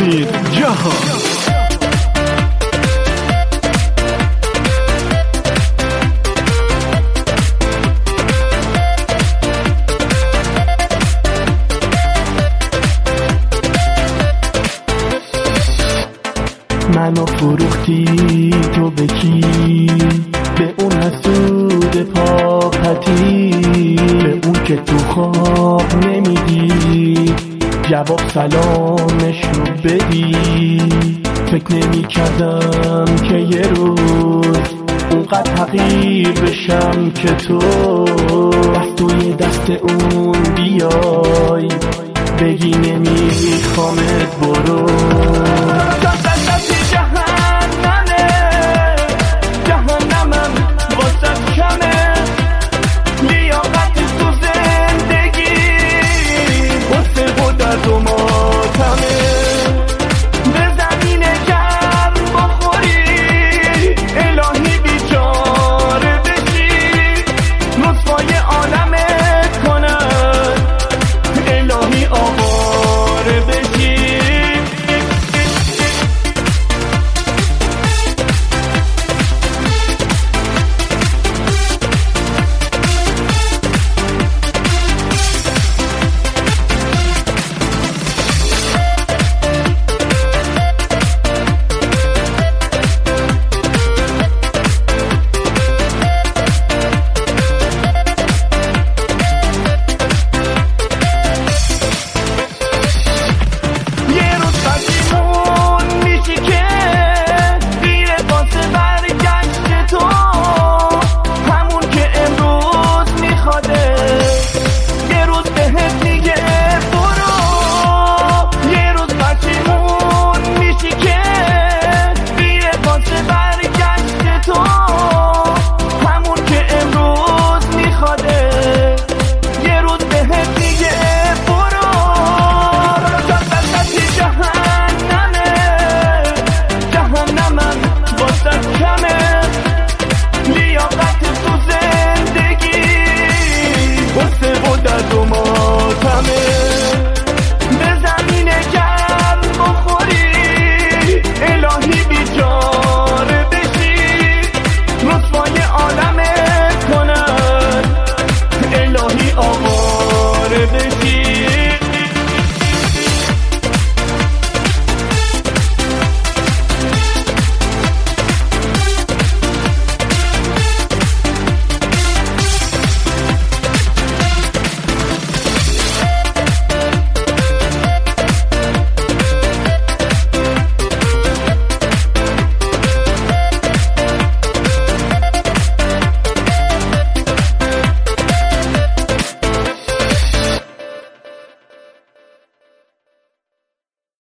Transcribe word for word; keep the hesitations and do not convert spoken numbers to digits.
امیر جهان. منو فروختی تو به کی؟ به اون حسود پاپتی، به اون که تو خواب نمیدی جواب سلامشو بدی. فکر نمی کردم که یه روز اونقدر حقیر بشم که تو بس توی دست اون بیای بگی نمیخوامت برو. الهی بیچاره بشی، نصفای عالمه